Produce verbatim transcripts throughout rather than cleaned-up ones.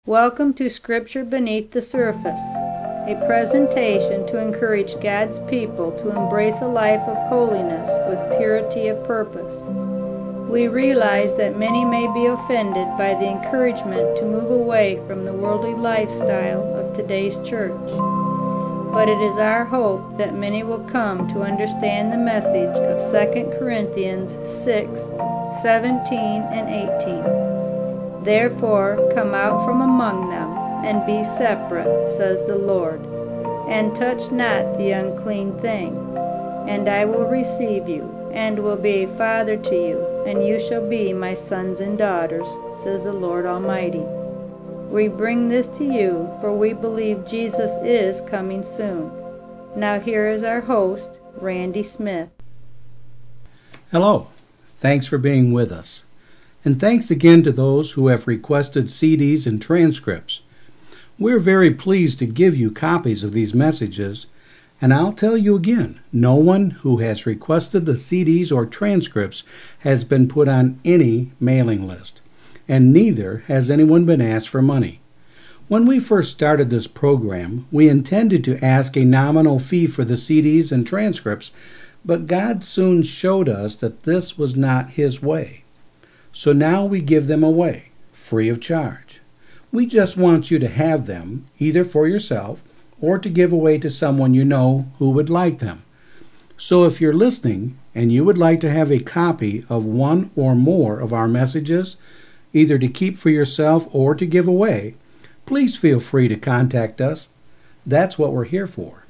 Welcome to Scripture Beneath the Surface, a presentation to encourage God's people to embrace a life of holiness with purity of purpose. We realize that many may be offended by the encouragement to move away from the worldly lifestyle of today's church, but it is our hope that many will come to understand the message of Second Corinthians six, seventeen and eighteen. Therefore come out from among them, and be separate, says the Lord, and touch not the unclean thing. And I will receive you, and will be a father to you, and you shall be my sons and daughters, says the Lord Almighty. We bring this to you, for we believe Jesus is coming soon. Now here is our host, Randy Smith. Hello. Thanks for being with us. And thanks again to those who have requested C Ds and transcripts. We're very pleased to give you copies of these messages, and I'll tell you again, no one who has requested the C Ds or transcripts has been put on any mailing list, and neither has anyone been asked for money. When we first started this program, we intended to ask a nominal fee for the C Ds and transcripts, but God soon showed us that this was not His way. So now we give them away, free of charge. We just want you to have them, either for yourself or to give away to someone you know who would like them. So if you're listening and you would like to have a copy of one or more of our messages, either to keep for yourself or to give away, please feel free to contact us. That's what we're here for.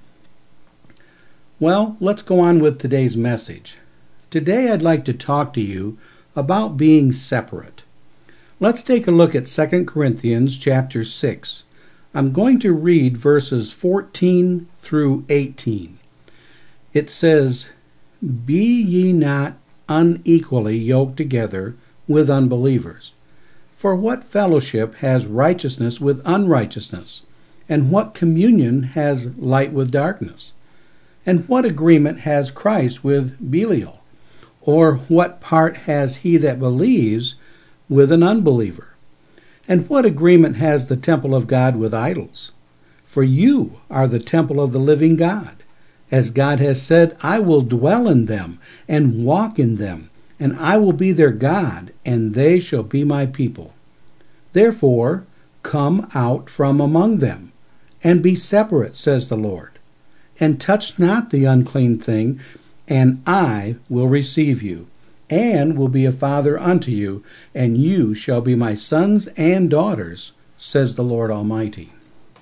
Well, let's go on with today's message. Today I'd like to talk to you about being separate. Let's take a look at Second Corinthians chapter six. I'm going to read verses fourteen through eighteen. It says, Be ye not unequally yoked together with unbelievers. For what fellowship has righteousness with unrighteousness? And what communion has light with darkness? And what agreement has Christ with Belial? Or what part has he that believes with an unbeliever? And what agreement has the temple of God with idols? For you are the temple of the living God. As God has said, I will dwell in them and walk in them, and I will be their God, and they shall be my people. Therefore, come out from among them, and be separate, says the Lord, and touch not the unclean thing, and I will receive you, and will be a father unto you, and you shall be my sons and daughters, says the Lord Almighty.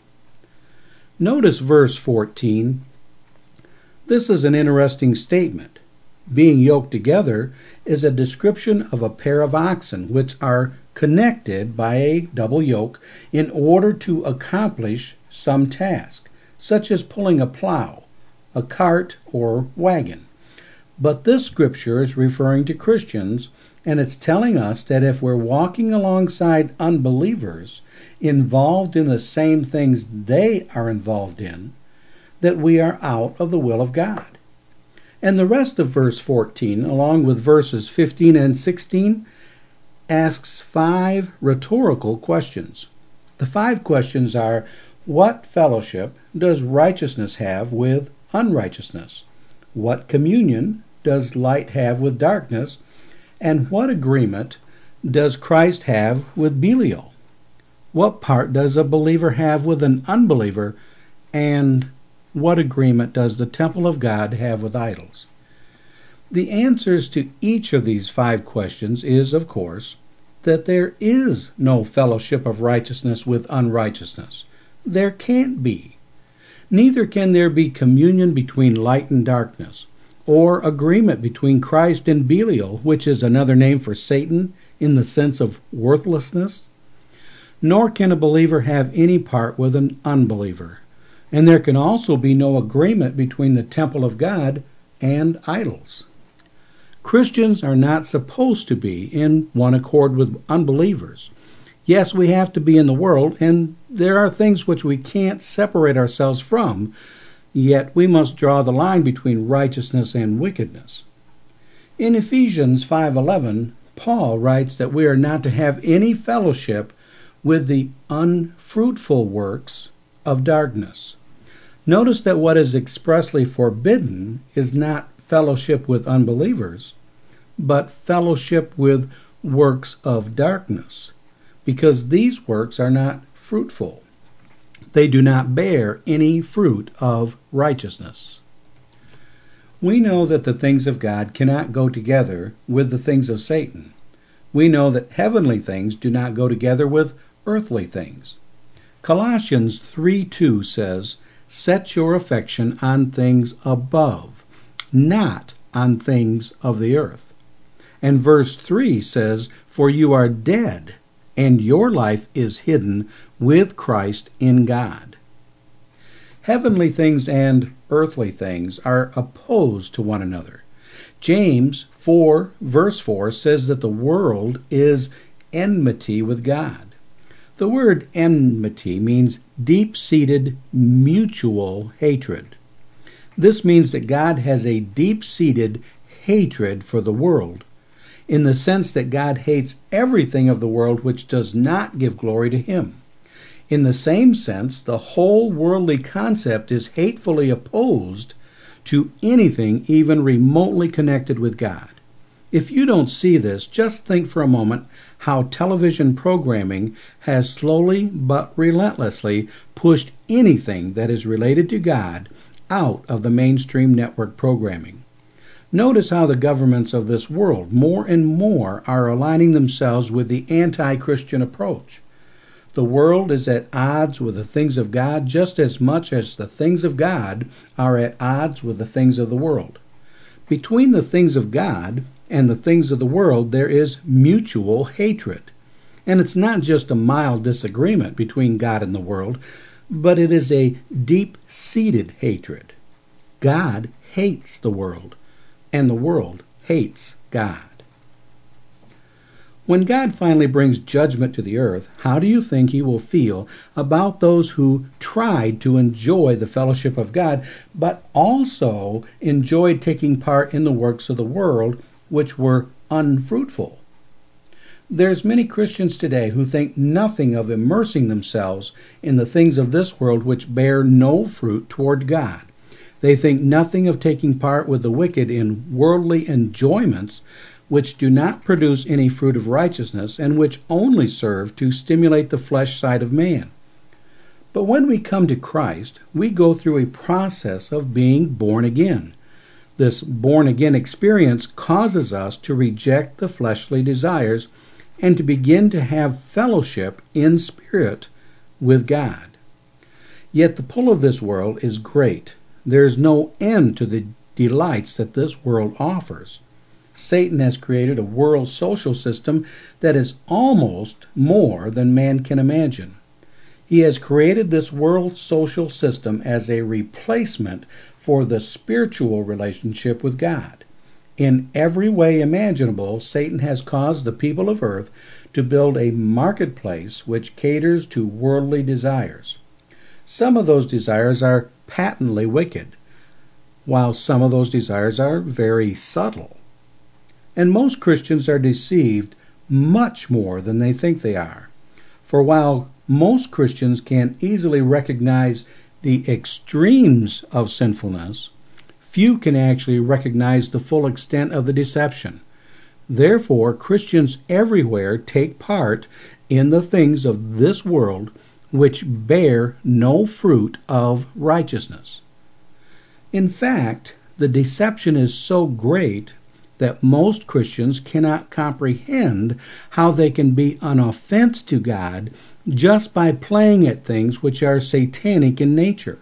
Notice verse fourteen. This is an interesting statement. Being yoked together is a description of a pair of oxen which are connected by a double yoke in order to accomplish some task, such as pulling a plow, a cart, or wagon. But this scripture is referring to Christians, and it's telling us that if we're walking alongside unbelievers involved in the same things they are involved in, that we are out of the will of God. And the rest of verse fourteen, along with verses fifteen and sixteen, asks five rhetorical questions. The five questions are, what fellowship does righteousness have with unrighteousness? What communion does light have with darkness? And what agreement does Christ have with Belial? What part does a believer have with an unbeliever? And what agreement does the temple of God have with idols? The answers to each of these five questions is, of course, that there is no fellowship of righteousness with unrighteousness. There can't be. Neither can there be communion between light and darkness, or agreement between Christ and Belial, which is another name for Satan in the sense of worthlessness. Nor can a believer have any part with an unbeliever. And there can also be no agreement between the temple of God and idols. Christians are not supposed to be in one accord with unbelievers. Yes, we have to be in the world, and there are things which we can't separate ourselves from, yet we must draw the line between righteousness and wickedness. In Ephesians five eleven, Paul writes that we are not to have any fellowship with the unfruitful works of darkness. Notice that what is expressly forbidden is not fellowship with unbelievers, but fellowship with works of darkness, because these works are not fruitful. They do not bear any fruit of righteousness. We know that the things of God cannot go together with the things of Satan. We know that heavenly things do not go together with earthly things. Colossians three two says, "Set your affection on things above, not on things of the earth." And verse three says, "For you are dead, and your life is hidden with Christ in God." Heavenly things and earthly things are opposed to one another. James four, verse four says that the world is enmity with God. The word enmity means deep-seated mutual hatred. This means that God has a deep-seated hatred for the world, in the sense that God hates everything of the world which does not give glory to Him. In the same sense, the whole worldly concept is hatefully opposed to anything even remotely connected with God. If you don't see this, just think for a moment how television programming has slowly but relentlessly pushed anything that is related to God out of the mainstream network programming. Notice how the governments of this world more and more are aligning themselves with the anti-Christian approach. The world is at odds with the things of God just as much as the things of God are at odds with the things of the world. Between the things of God and the things of the world, there is mutual hatred. And it's not just a mild disagreement between God and the world, but it is a deep-seated hatred. God hates the world, and the world hates God. When God finally brings judgment to the earth, how do you think He will feel about those who tried to enjoy the fellowship of God, but also enjoyed taking part in the works of the world, which were unfruitful? There's many Christians today who think nothing of immersing themselves in the things of this world which bear no fruit toward God. They think nothing of taking part with the wicked in worldly enjoyments which do not produce any fruit of righteousness and which only serve to stimulate the flesh side of man. But when we come to Christ, we go through a process of being born again. This born-again experience causes us to reject the fleshly desires and to begin to have fellowship in spirit with God. Yet the pull of this world is great. There is no end to the delights that this world offers. Satan has created a world social system that is almost more than man can imagine. He has created this world social system as a replacement for the spiritual relationship with God. In every way imaginable, Satan has caused the people of earth to build a marketplace which caters to worldly desires. Some of those desires are patently wicked, while some of those desires are very subtle. And most Christians are deceived much more than they think they are. For while most Christians can easily recognize the extremes of sinfulness, few can actually recognize the full extent of the deception. Therefore, Christians everywhere take part in the things of this world which bear no fruit of righteousness. In fact, the deception is so great that most Christians cannot comprehend how they can be an offense to God just by playing at things which are satanic in nature.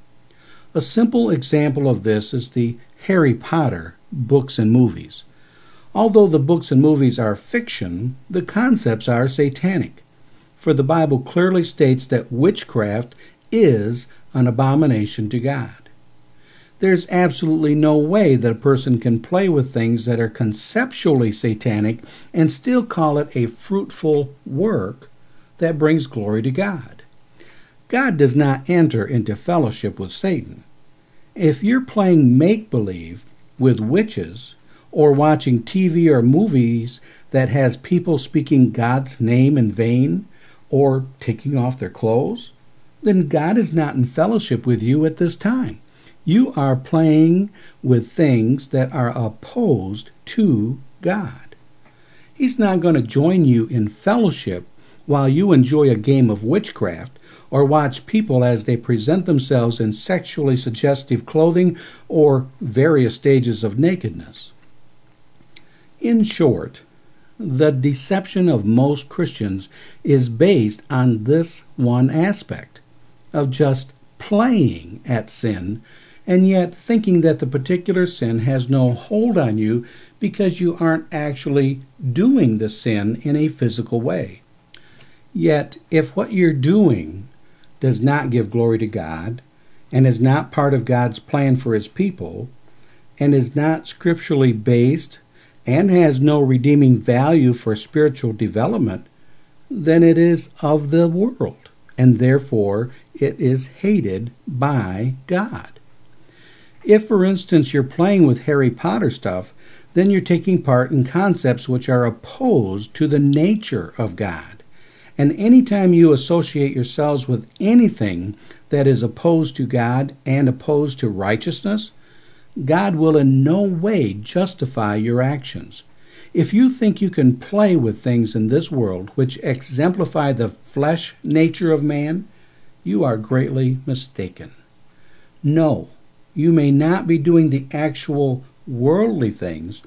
A simple example of this is the Harry Potter books and movies. Although the books and movies are fiction, the concepts are satanic, for the Bible clearly states that witchcraft is an abomination to God. There's absolutely no way that a person can play with things that are conceptually satanic and still call it a fruitful work that brings glory to God. God does not enter into fellowship with Satan. If you're playing make-believe with witches or watching T V or movies that has people speaking God's name in vain, or taking off their clothes, then God is not in fellowship with you at this time. You are playing with things that are opposed to God. He's not going to join you in fellowship while you enjoy a game of witchcraft or watch people as they present themselves in sexually suggestive clothing or various stages of nakedness. In short, the deception of most Christians is based on this one aspect of just playing at sin and yet thinking that the particular sin has no hold on you because you aren't actually doing the sin in a physical way. Yet, if what you're doing does not give glory to God and is not part of God's plan for his people and is not scripturally based and has no redeeming value for spiritual development, then it is of the world, and therefore it is hated by God. If, for instance, you're playing with Harry Potter stuff, then you're taking part in concepts which are opposed to the nature of God. And anytime you associate yourselves with anything that is opposed to God and opposed to righteousness, God will in no way justify your actions. If you think you can play with things in this world which exemplify the flesh nature of man, you are greatly mistaken. No, you may not be doing the actual worldly things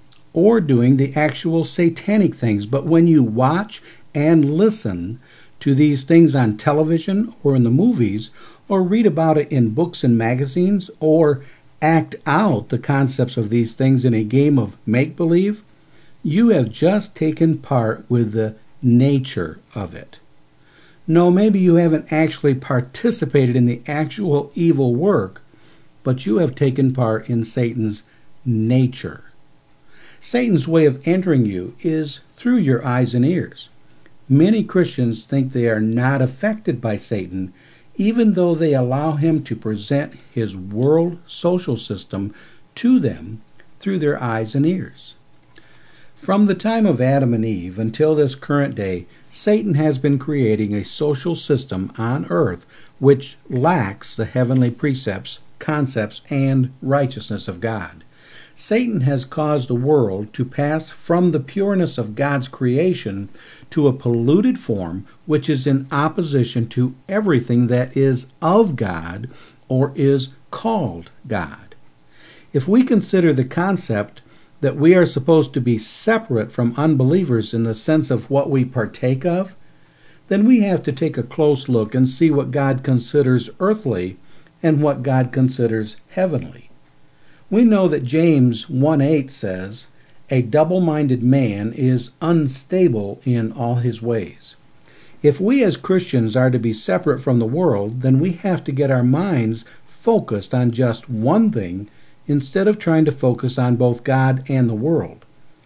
or doing the actual satanic things, but when you watch and listen to these things on television or in the movies, or read about it in books and magazines, or act out the concepts of these things in a game of make-believe, you have just taken part with the nature of it. No, maybe you haven't actually participated in the actual evil work, but you have taken part in Satan's nature. Satan's way of entering you is through your eyes and ears. Many Christians think they are not affected by Satan, even though they allow him to present his world social system to them through their eyes and ears. From the time of Adam and Eve until this current day, Satan has been creating a social system on earth which lacks the heavenly precepts, concepts, and righteousness of God. Satan has caused the world to pass from the pureness of God's creation to a polluted form which is in opposition to everything that is of God or is called God. If we consider the concept that we are supposed to be separate from unbelievers in the sense of what we partake of, then we have to take a close look and see what God considers earthly and what God considers heavenly. We know that James one eight says, "A double-minded man is unstable in all his ways." If we as Christians are to be separate from the world, then we have to get our minds focused on just one thing instead of trying to focus on both God and the world.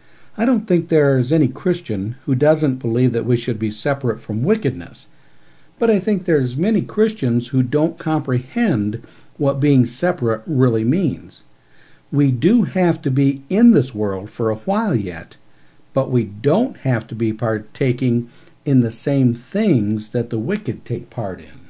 I don't think there is any Christian who doesn't believe that we should be separate from wickedness, but I think there's many Christians who don't comprehend what being separate really means. We do have to be in this world for a while yet, but we don't have to be partaking in the same things that the wicked take part in.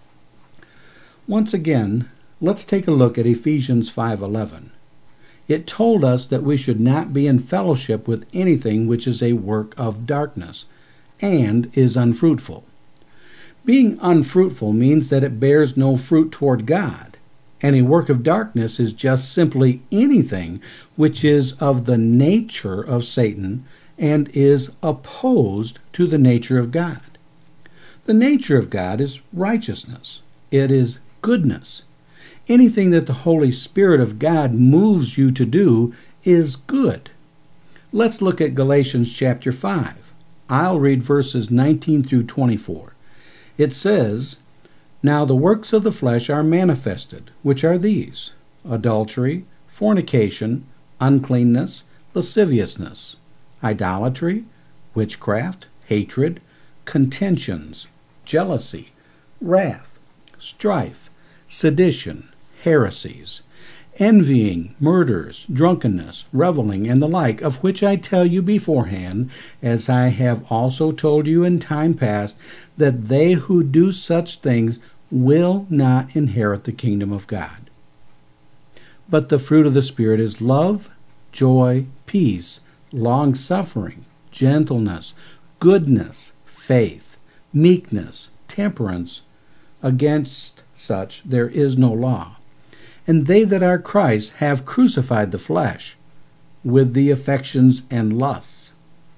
Once again, let's take a look at Ephesians five eleven. It told us that we should not be in fellowship with anything which is a work of darkness and is unfruitful. Being unfruitful means that it bears no fruit toward God, and a work of darkness is just simply anything which is of the nature of Satan and is opposed to the nature of God. The nature of God is righteousness. It is goodness. Anything that the Holy Spirit of God moves you to do is good. Let's look at Galatians chapter five. I'll read verses nineteen through twenty-four. It says, "Now the works of the flesh are manifested, which are these: adultery, fornication, uncleanness, lasciviousness, idolatry, witchcraft, hatred, contentions, jealousy, wrath, strife, sedition, heresies, envying, murders, drunkenness, reveling, and the like, of which I tell you beforehand, as I have also told you in time past, that they who do such things will not inherit the kingdom of God. But the fruit of the Spirit is love, joy, peace, long-suffering, gentleness, goodness, faith, meekness, temperance. Against such there is no law. And they that are Christ have crucified the flesh with the affections and lusts.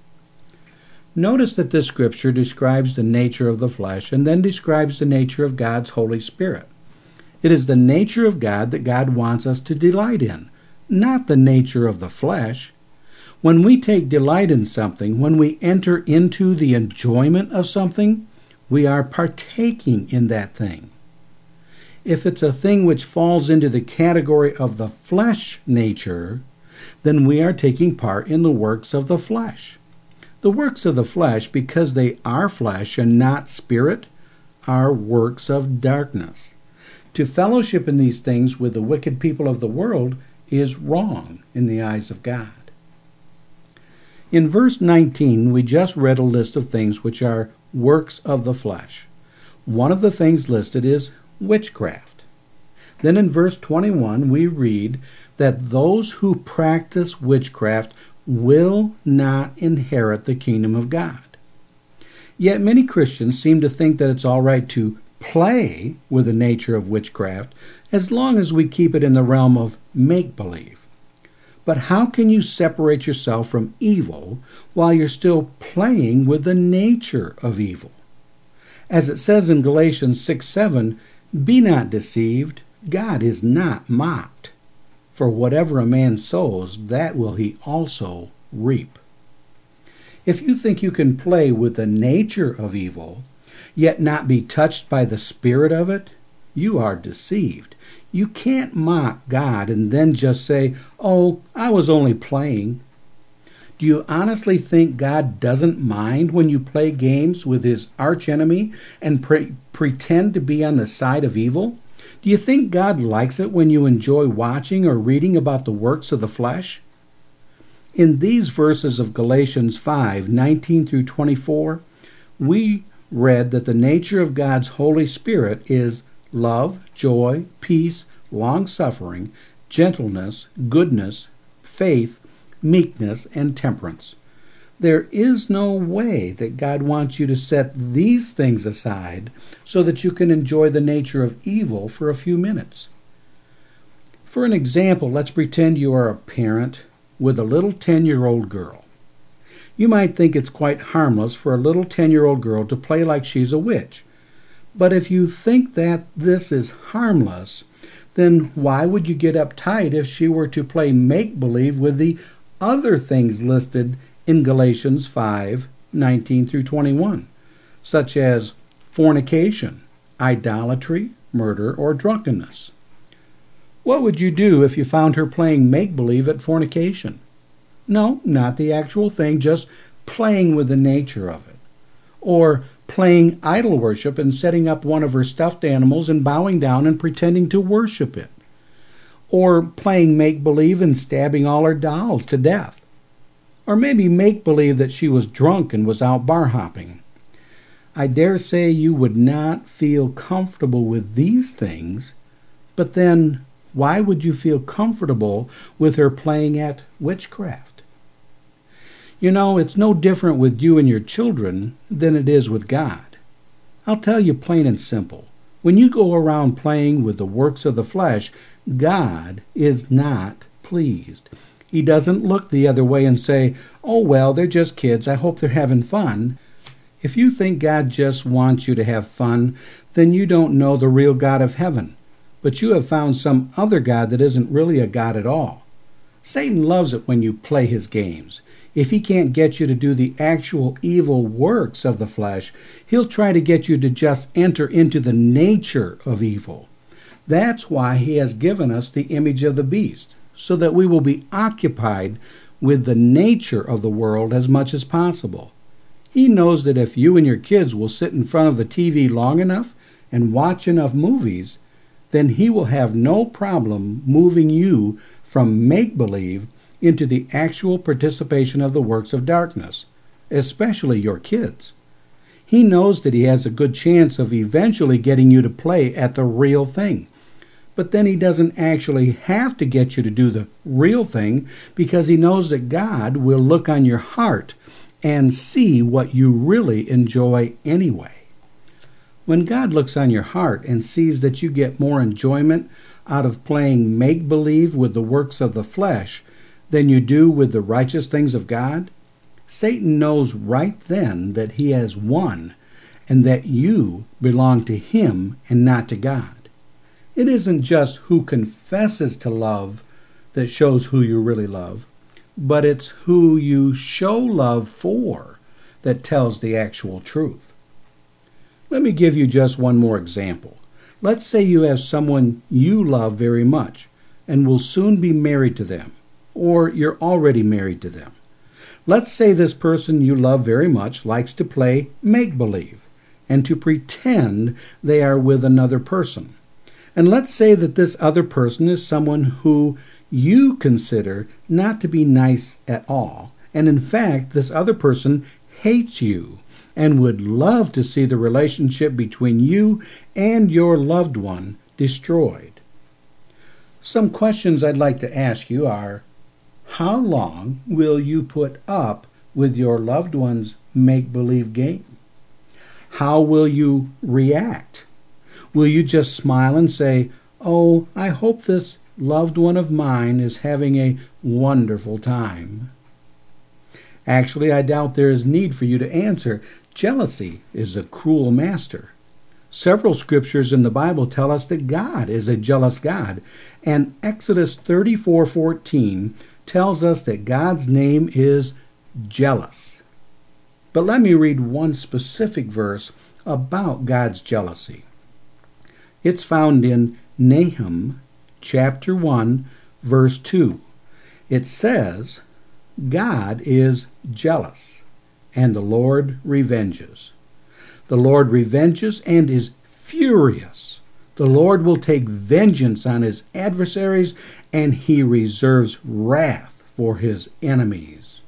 Notice that this scripture describes the nature of the flesh and then describes the nature of God's Holy Spirit. It is the nature of God that God wants us to delight in, not the nature of the flesh. When we take delight in something, when we enter into the enjoyment of something, we are partaking in that thing. If it's a thing which falls into the category of the flesh nature, then we are taking part in the works of the flesh. The works of the flesh, because they are flesh and not spirit, are works of darkness. To fellowship in these things with the wicked people of the world is wrong in the eyes of God. In verse nineteen, we just read a list of things which are works of the flesh. One of the things listed is witchcraft. Then in verse twenty-one, we read that those who practice witchcraft will not inherit the kingdom of God. Yet many Christians seem to think that it's all right to play with the nature of witchcraft as long as we keep it in the realm of make-believe. But how can you separate yourself from evil while you're still playing with the nature of evil? As it says in Galatians six seven, be not deceived, God is not mocked. For whatever a man sows, that will he also reap. If you think you can play with the nature of evil, yet not be touched by the spirit of it, you are deceived. You can't mock God and then just say, oh, I was only playing. Do you honestly think God doesn't mind when you play games with his archenemy and pre- pretend to be on the side of evil? Do you think God likes it when you enjoy watching or reading about the works of the flesh? In these verses of Galatians five nineteen through twenty-four, we read that the nature of God's Holy Spirit is love, joy, peace, long-suffering, gentleness, goodness, faith, meekness, and temperance. There is no way that God wants you to set these things aside so that you can enjoy the nature of evil for a few minutes. For an example, let's pretend you are a parent with a little ten-year-old girl. You might think it's quite harmless for a little ten-year-old girl to play like she's a witch. But if you think that this is harmless, then why would you get uptight if she were to play make-believe with the other things listed in Galatians five nineteen through twenty-one, such as fornication, idolatry, murder, or drunkenness? What would you do if you found her playing make-believe at fornication? No, not the actual thing, just playing with the nature of it. Or playing idol worship and setting up one of her stuffed animals and bowing down and pretending to worship it. Or playing make-believe and stabbing all her dolls to death. Or maybe make-believe that she was drunk and was out bar hopping. I dare say you would not feel comfortable with these things, but then why would you feel comfortable with her playing at witchcraft? You know, it's no different with you and your children than it is with God. I'll tell you plain and simple. When you go around playing with the works of the flesh, God is not pleased. He doesn't look the other way and say, oh, well, they're just kids. I hope they're having fun. If you think God just wants you to have fun, then you don't know the real God of heaven. But you have found some other God that isn't really a God at all. Satan loves it when you play his games. If he can't get you to do the actual evil works of the flesh, he'll try to get you to just enter into the nature of evil. That's why he has given us the image of the beast, so that we will be occupied with the nature of the world as much as possible. He knows that if you and your kids will sit in front of the T V long enough and watch enough movies, then he will have no problem moving you from make-believe into the actual participation of the works of darkness, especially your kids. He knows that he has a good chance of eventually getting you to play at the real thing. But then he doesn't actually have to get you to do the real thing because he knows that God will look on your heart and see what you really enjoy anyway. When God looks on your heart and sees that you get more enjoyment out of playing make-believe with the works of the flesh than you do with the righteous things of God, Satan knows right then that he has won and that you belong to him and not to God. It isn't just who confesses to love that shows who you really love, but it's who you show love for that tells the actual truth. Let me give you just one more example. Let's say you have someone you love very much and will soon be married to them, or you're already married to them. Let's say this person you love very much likes to play make-believe and to pretend they are with another person. And let's say that this other person is someone who you consider not to be nice at all, and in fact, this other person hates you and would love to see the relationship between you and your loved one destroyed. Some questions I'd like to ask you are, how long will you put up with your loved one's make-believe game? How will you react? Will you just smile and say, "Oh, I hope this loved one of mine is having a wonderful time"? Actually, I doubt there is need for you to answer. Jealousy is a cruel master. Several scriptures in the Bible tell us that God is a jealous God, and Exodus thirty-four fourteen tells us that God's name is jealous. But let me read one specific verse about God's jealousy. It's found in Nahum chapter one, verse two. It says, "God is jealous, and the Lord revenges. The Lord revenges and is furious. The Lord will take vengeance on his adversaries, and he reserves wrath for his enemies."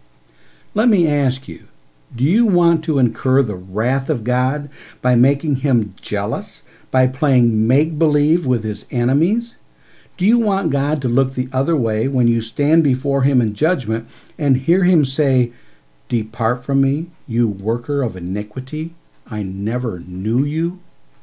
Let me ask you, do you want to incur the wrath of God by making him jealous, by playing make-believe with his enemies? Do you want God to look the other way when you stand before him in judgment and hear him say, "Depart from me, you worker of iniquity. I never knew you"?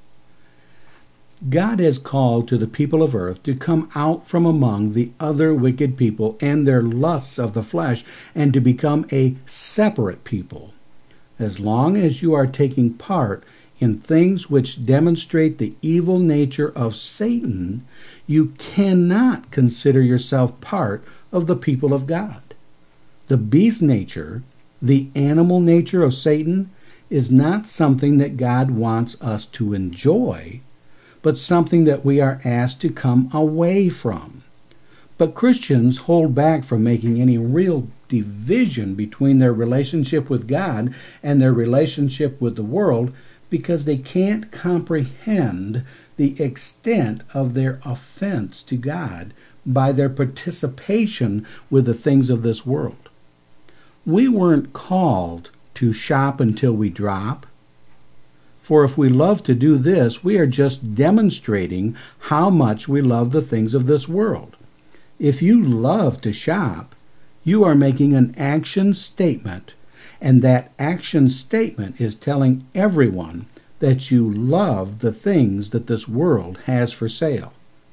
God has called to the people of earth to come out from among the other wicked people and their lusts of the flesh and to become a separate people. As long as you are taking part in things which demonstrate the evil nature of Satan, you cannot consider yourself part of the people of God. The beast nature, the animal nature of Satan, is not something that God wants us to enjoy, but something that we are asked to come away from. But Christians hold back from making any real division between their relationship with God and their relationship with the world because they can't comprehend the extent of their offense to God by their participation with the things of this world. We weren't called to shop until we drop. For if we love to do this, we are just demonstrating how much we love the things of this world. If you love to shop, you are making an action statement, and that action statement is telling everyone that you love the things that this world has for sale.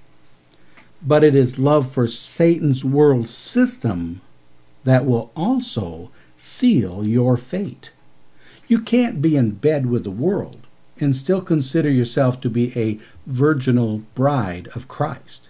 But it is love for Satan's world system that will also seal your fate. You can't be in bed with the world and still consider yourself to be a virginal bride of Christ.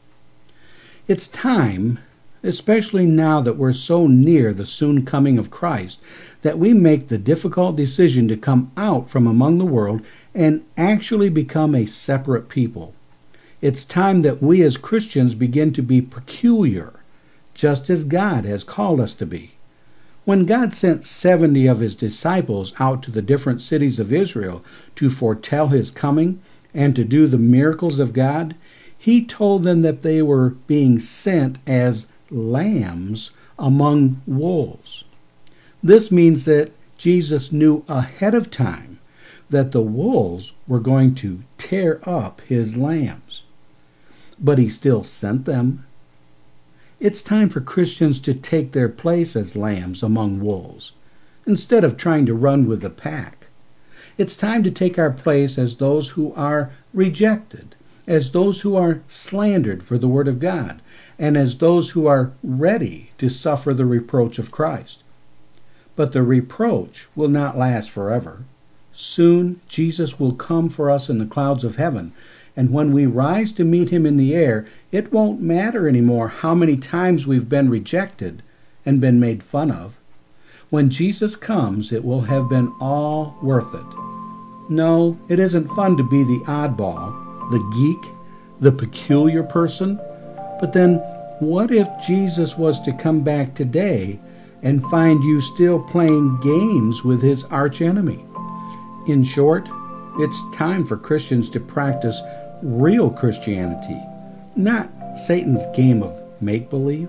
It's time, especially now that we're so near the soon coming of Christ, that we make the difficult decision to come out from among the world and actually become a separate people. It's time that we as Christians begin to be peculiar, just as God has called us to be. When God sent seventy of his disciples out to the different cities of Israel to foretell his coming and to do the miracles of God, he told them that they were being sent as lambs among wolves. This means that Jesus knew ahead of time that the wolves were going to tear up his lambs. But he still sent them. It's time for Christians to take their place as lambs among wolves, instead of trying to run with the pack. It's time to take our place as those who are rejected, as those who are slandered for the Word of God, and as those who are ready to suffer the reproach of Christ. But the reproach will not last forever. Soon Jesus will come for us in the clouds of heaven, and when we rise to meet him in the air, it won't matter anymore how many times we've been rejected and been made fun of. When Jesus comes, it will have been all worth it. No, it isn't fun to be the oddball, the geek, the peculiar person. But then, what if Jesus was to come back today and find you still playing games with his archenemy? In short, it's time for Christians to practice real Christianity, not Satan's game of make-believe.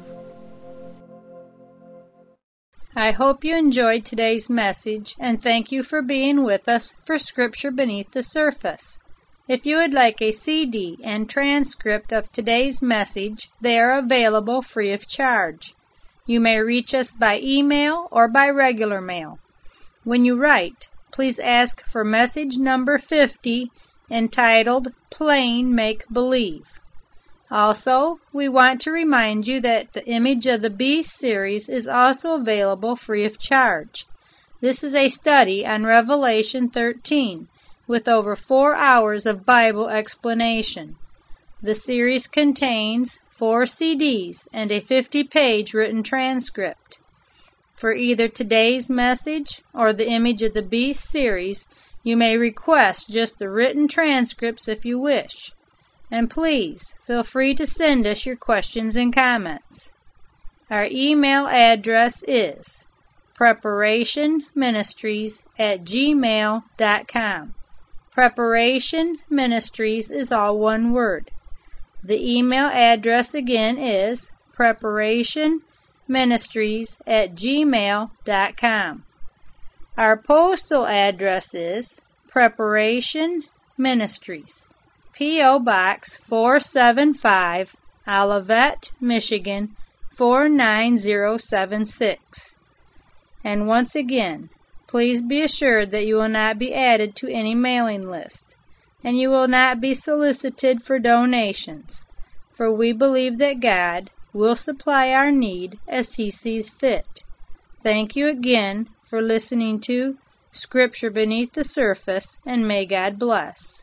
I hope you enjoyed today's message, and thank you for being with us for Scripture Beneath the Surface. If you would like a C D and transcript of today's message, they are available free of charge. You may reach us by email or by regular mail. When you write, please ask for message number fifty, entitled Plain Make-Believe. Also, we want to remind you that the Image of the Beast series is also available free of charge. This is a study on Revelation thirteen, with over four hours of Bible explanation. The series contains four C Ds and a fifty-page written transcript. For either today's message or the Image of the Beast series, you may request just the written transcripts if you wish. And please, feel free to send us your questions and comments. Our email address is preparationministries at gmail dot com. Preparation Ministries is all one word. The email address again is preparationministries at gmail dot com. Our postal address is Preparation Ministries, P O Box four seven five, Olivet, Michigan four nine zero seven six. And once again, please be assured that you will not be added to any mailing list, and you will not be solicited for donations, for we believe that God will supply our need as He sees fit. Thank you again for listening to Scripture Beneath the Surface, and may God bless.